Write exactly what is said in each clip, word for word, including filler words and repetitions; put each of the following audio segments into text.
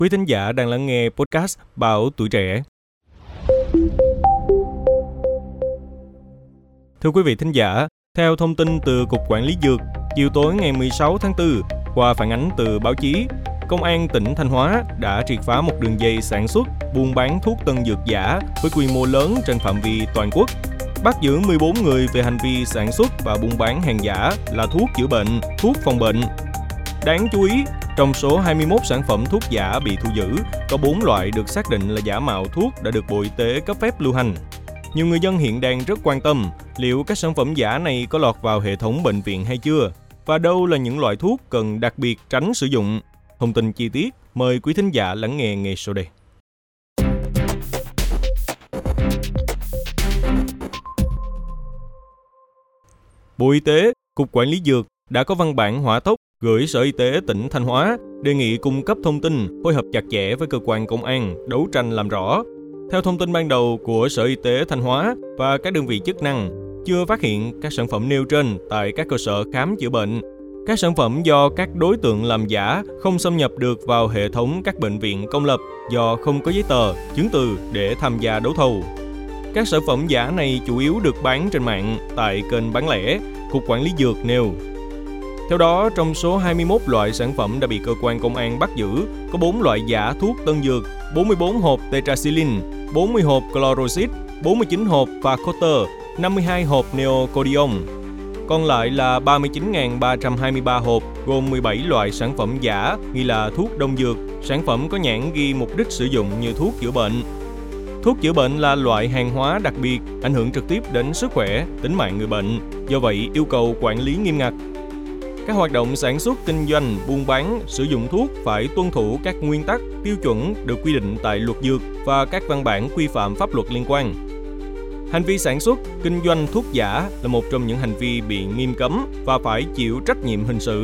Quý thính giả đang lắng nghe podcast Báo Tuổi Trẻ. Thưa quý vị thính giả, theo thông tin từ Cục Quản lý Dược, chiều tối ngày mười sáu tháng tư, qua phản ánh từ báo chí, Công an tỉnh Thanh Hóa đã triệt phá một đường dây sản xuất, buôn bán thuốc tân dược giả với quy mô lớn trên phạm vi toàn quốc. Bắt giữ mười bốn người về hành vi sản xuất và buôn bán hàng giả là thuốc chữa bệnh, thuốc phòng bệnh. Đáng chú ý, trong số hai mươi mốt sản phẩm thuốc giả bị thu giữ, có bốn loại được xác định là giả mạo thuốc đã được Bộ Y tế cấp phép lưu hành. Nhiều người dân hiện đang rất quan tâm liệu các sản phẩm giả này có lọt vào hệ thống bệnh viện hay chưa, và đâu là những loại thuốc cần đặc biệt tránh sử dụng. Thông tin chi tiết, mời quý thính giả lắng nghe ngay sau đây. Bộ Y tế, Cục Quản lý Dược đã có văn bản hỏa tốc gửi Sở Y tế tỉnh Thanh Hóa đề nghị cung cấp thông tin, phối hợp chặt chẽ với cơ quan công an, đấu tranh làm rõ. Theo thông tin ban đầu của Sở Y tế Thanh Hóa và các đơn vị chức năng, chưa phát hiện các sản phẩm nêu trên tại các cơ sở khám chữa bệnh. Các sản phẩm do các đối tượng làm giả không xâm nhập được vào hệ thống các bệnh viện công lập do không có giấy tờ, chứng từ để tham gia đấu thầu. Các sản phẩm giả này chủ yếu được bán trên mạng tại kênh bán lẻ, Cục Quản lý Dược nêu. Theo đó, trong số hai mươi mốt loại sản phẩm đã bị cơ quan công an bắt giữ, có bốn loại giả thuốc tân dược, bốn mươi bốn hộp tetracycline, bốn mươi hộp chloroside, bốn mươi chín hộp Vacoter, năm mươi hai hộp neocordion. Còn lại là ba mươi chín nghìn ba trăm hai mươi ba hộp, gồm mười bảy loại sản phẩm giả nghi là thuốc đông dược, sản phẩm có nhãn ghi mục đích sử dụng như thuốc chữa bệnh. Thuốc chữa bệnh là loại hàng hóa đặc biệt, ảnh hưởng trực tiếp đến sức khỏe, tính mạng người bệnh, do vậy yêu cầu quản lý nghiêm ngặt. Các hoạt động sản xuất, kinh doanh, buôn bán, sử dụng thuốc phải tuân thủ các nguyên tắc, tiêu chuẩn được quy định tại Luật Dược và các văn bản quy phạm pháp luật liên quan. Hành vi sản xuất, kinh doanh thuốc giả là một trong những hành vi bị nghiêm cấm và phải chịu trách nhiệm hình sự.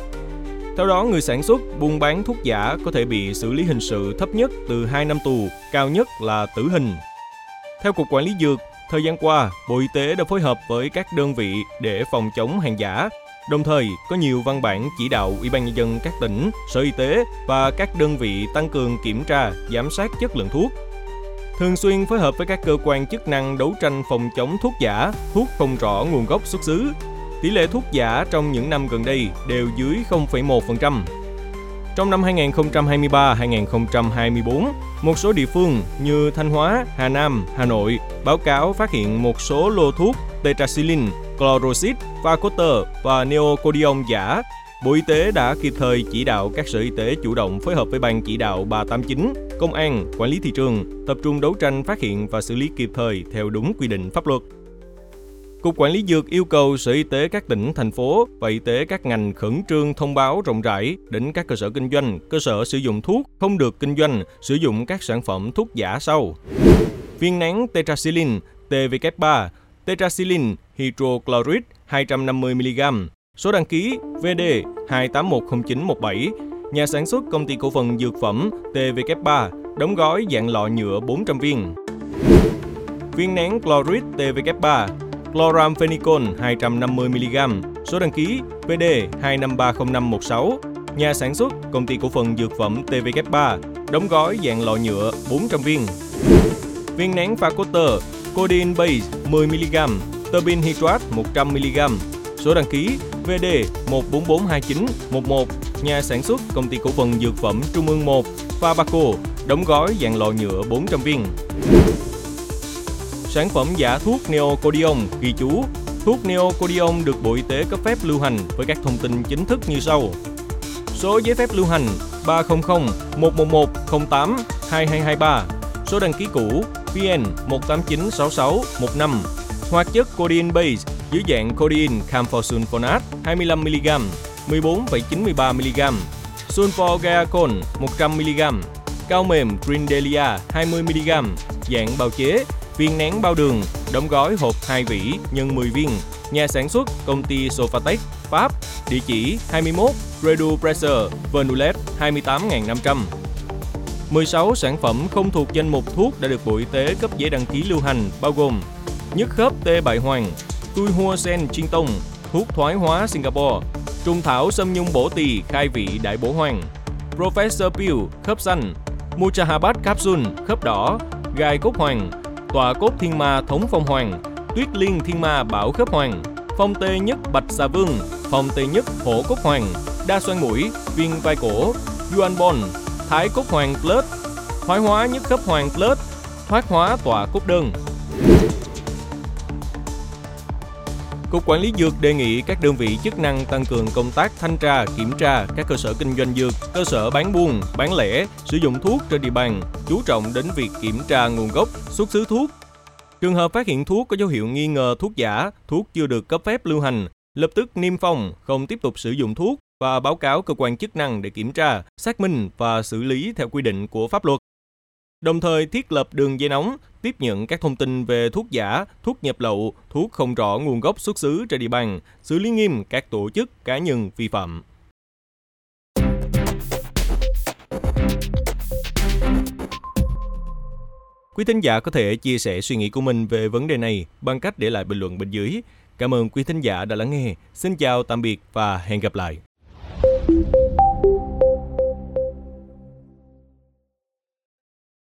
Theo đó, người sản xuất, buôn bán thuốc giả có thể bị xử lý hình sự thấp nhất từ hai năm tù, cao nhất là tử hình. Theo Cục Quản lý Dược, thời gian qua, Bộ Y tế đã phối hợp với các đơn vị để phòng chống hàng giả. Đồng thời, có nhiều văn bản chỉ đạo Ủy ban Nhân dân các tỉnh, Sở Y tế và các đơn vị tăng cường kiểm tra, giám sát chất lượng thuốc. Thường xuyên phối hợp với các cơ quan chức năng đấu tranh phòng chống thuốc giả, thuốc không rõ nguồn gốc xuất xứ. Tỷ lệ thuốc giả trong những năm gần đây đều dưới không phẩy một phần trăm. Trong năm hai nghìn không trăm hai mươi ba đến hai nghìn không trăm hai mươi tư, một số địa phương như Thanh Hóa, Hà Nam, Hà Nội báo cáo phát hiện một số lô thuốc tetracycline, chloroside, Vacoter và neocordion giả. Bộ Y tế đã kịp thời chỉ đạo các sở y tế chủ động phối hợp với Ban chỉ đạo ba tám chín, Công an, Quản lý thị trường, tập trung đấu tranh phát hiện và xử lý kịp thời theo đúng quy định pháp luật. Cục Quản lý Dược yêu cầu Sở Y tế các tỉnh, thành phố và Y tế các ngành khẩn trương thông báo rộng rãi đến các cơ sở kinh doanh, cơ sở sử dụng thuốc không được kinh doanh, sử dụng các sản phẩm thuốc giả sau: viên nén tetracycline T V K ba, tetracycline hydrochloride hai trăm năm mươi mi li gam, số đăng ký V D hai tám một không chín một bảy, nhà sản xuất Công ty Cổ phần Dược phẩm T V K ba, đóng gói dạng lọ nhựa bốn trăm viên. Viên nén chloride T V K ba, chloramphenicol hai trăm năm mươi mi li gam, số đăng ký V D hai năm ba không năm một sáu, nhà sản xuất Công ty Cổ phần Dược phẩm T V K ba, đóng gói dạng lọ nhựa bốn trăm viên. Viên nén Vacoter, codeine base mười mi li gam, terbinate hydrate một trăm mi li gam, số đăng ký V D một bốn bốn hai chín một một, nhà sản xuất Công ty Cổ phần Dược phẩm Trung ương một, Fabaco, đóng gói dạng lọ nhựa bốn trăm viên. Sản phẩm giả thuốc neocordion ghi chú: thuốc neocordion được Bộ Y tế cấp phép lưu hành với các thông tin chính thức như sau: số giấy phép lưu hành ba không không một một một không tám hai hai hai ba, số đăng ký cũ V N một tám chín sáu sáu một năm, hoạt chất codeine base dưới dạng codeine camphosulfonate hai mươi lăm mi li gam, mười bốn phẩy chín mươi ba mi li gam, sulforgaacol một trăm mi li gam, cao mềm Grindelia hai mươi mi li gam, dạng bào chế, viên nén bao đường, đóng gói hộp hai vỉ nhân mười viên, nhà sản xuất Công ty Sofatec, Pháp, địa chỉ hai mươi mốt Redu Pressure, Vernulet hai mươi tám nghìn năm trăm. mười sáu sản phẩm không thuộc danh mục thuốc đã được Bộ Y tế cấp giấy đăng ký lưu hành bao gồm nhức khớp tê bại hoàng, tui hua sen chiên tông, thuốc thoái hóa Singapore, trùng thảo xâm nhung bổ tỳ khai vị đại bổ hoàng, Professor Pill, khớp xanh, Muchahabat Capsule, khớp đỏ, gai cốt hoàng, tọa cốt thiên ma thống phong hoàng, tuyết liên thiên ma bảo khớp hoàng, phong tê nhất bạch xà vương, phong tê nhất hổ cốt hoàng, đa xoang mũi, viên vai cổ, Yuan Bon, thái cốt hoàng plus, thoái hóa nhất khớp hoàng plus, thoát hóa tọa cốt đơn. Cục Quản lý Dược đề nghị các đơn vị chức năng tăng cường công tác thanh tra, kiểm tra các cơ sở kinh doanh dược, cơ sở bán buôn, bán lẻ, sử dụng thuốc trên địa bàn, chú trọng đến việc kiểm tra nguồn gốc, xuất xứ thuốc. Trường hợp phát hiện thuốc có dấu hiệu nghi ngờ thuốc giả, thuốc chưa được cấp phép lưu hành, lập tức niêm phong, không tiếp tục sử dụng thuốc và báo cáo cơ quan chức năng để kiểm tra, xác minh và xử lý theo quy định của pháp luật. Đồng thời thiết lập đường dây nóng, tiếp nhận các thông tin về thuốc giả, thuốc nhập lậu, thuốc không rõ nguồn gốc xuất xứ trên địa bàn, xử lý nghiêm các tổ chức, cá nhân vi phạm. Quý thính giả có thể chia sẻ suy nghĩ của mình về vấn đề này bằng cách để lại bình luận bên dưới. Cảm ơn quý thính giả đã lắng nghe. Xin chào, tạm biệt và hẹn gặp lại.